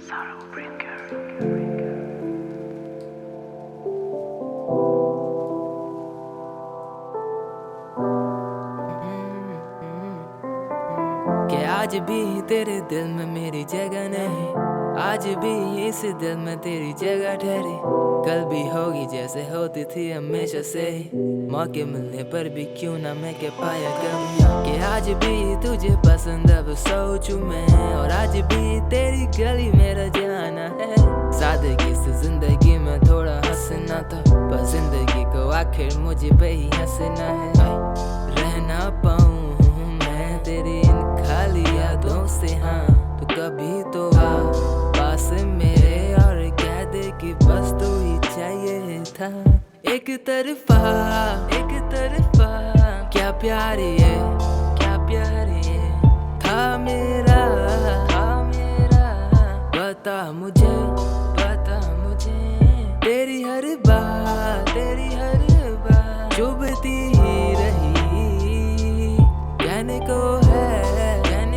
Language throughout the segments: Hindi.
Sorrow Bringer. कि आज भी तेरे दिल में मेरी जगह नहीं, आज भी इस दिल में तेरी जगह ठहरी। कल भी होगी जैसे होती थी हमेशा से ही, मौके मिलने पर भी क्यों ना मैं कह पाया कभी कि आज भी तुझे पसंद अब सोचूं मैं। और आज भी तेरी गली मेरा जाना है। सादगी से जिंदगी में थोड़ा हंसना था, पर जिंदगी को आखिर मुझे पे ही हंसना है। रह ना पाऊं मैं तेरी इन खाली यादों से, हाँ तो कभी तो आ पास मेरे और कह दे कि बस तू ही चाहिए था। एक तरफा क्या प्यार ये, क्या प्यार ये था मेरा बता मुझे तेरी हर बात चुभती रही। कहने को है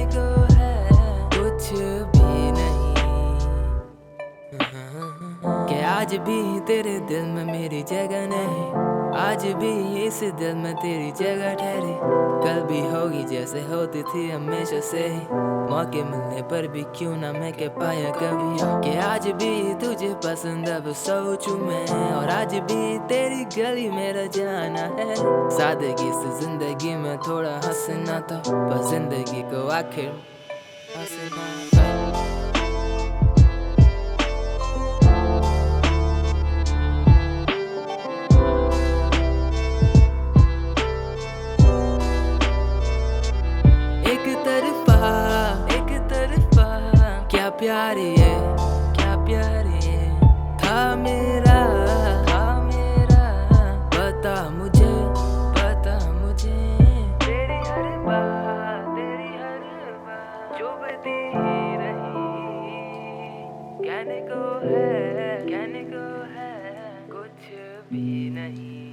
कुछ भी नहीं कि आज भी तेरे दिल में मेरी जगह नहीं, आज भी इस दिल में तेरी जगह ठहरी। कल भी होगी जैसे होती थी हमेशा से ही, मौके मिलने पर भी क्यों ना मैं कह पाया कभी कि आज भी तुझे पसंद अब सोचूं मैं। और आज भी तेरी गली मेरा जाना है। सादगी से जिंदगी में थोड़ा हंसना था, पर जिंदगी को आखिर हंसना था। एक तरफा क्या प्यार ये, था मेरा बता मुझे तेरी हर बात चुभती रही। कहने को है कुछ भी नहीं।